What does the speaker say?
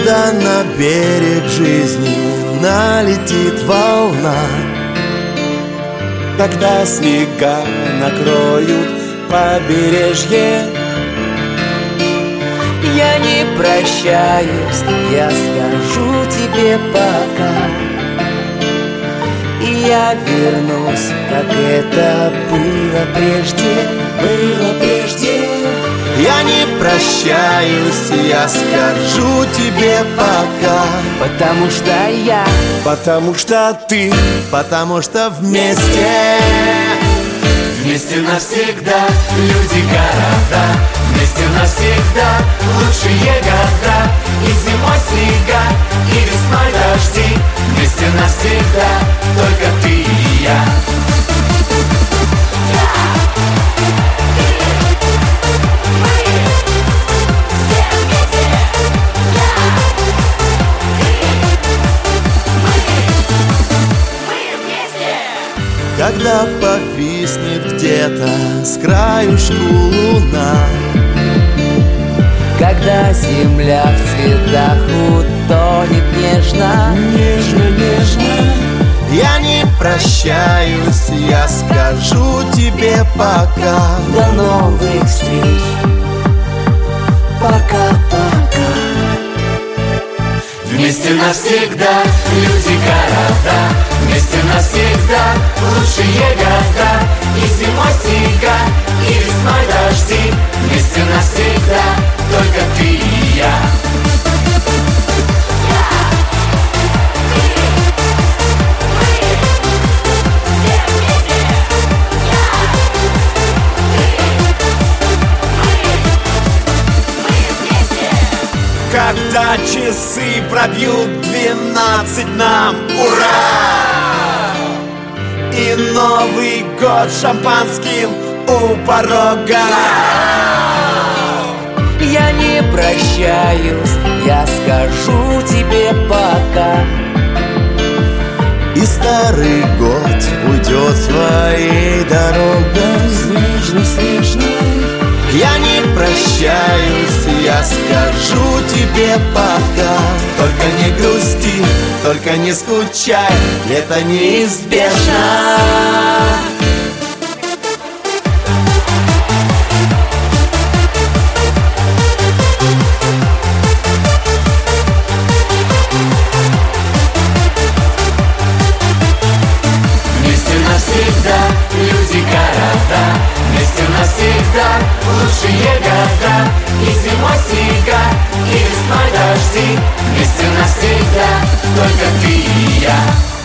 когда на берег жизни налетит волна, когда снега накроют побережье. Я не прощаюсь, я скажу тебе пока. И я вернусь, как это было прежде. Я не прощаюсь, я скажу тебе пока. Потому что ты, потому что вместе. Вместе навсегда, люди, города. Вместе навсегда, лучшие года. И зимой снега, и весной дожди. Вместе навсегда, только ты и я. Когда повиснет где-то с краюшку луна, когда земля в цветах утонет нежно. Я не прощаюсь, я скажу тебе пока. До новых встреч, пока-пока. Вместе навсегда, люди, города. Вместе навсегда, лучшие года. И зимой снега, и весной дожди. Вместе навсегда, только ты и я. Когда часы пробьют 12 нам, ура! И Новый год шампанским у порога. Я не прощаюсь, я скажу тебе пока. И старый год уйдет своей дорогой снежной. Я не прощаюсь, я скажу тебе пока. Только не грусти, только не скучай, это неизбежно. Вместе навсегда, люди, города. Вместе навсегда, лучшие года. И зимой снега, и весной дожди. Вместе навсегда, только ты и я.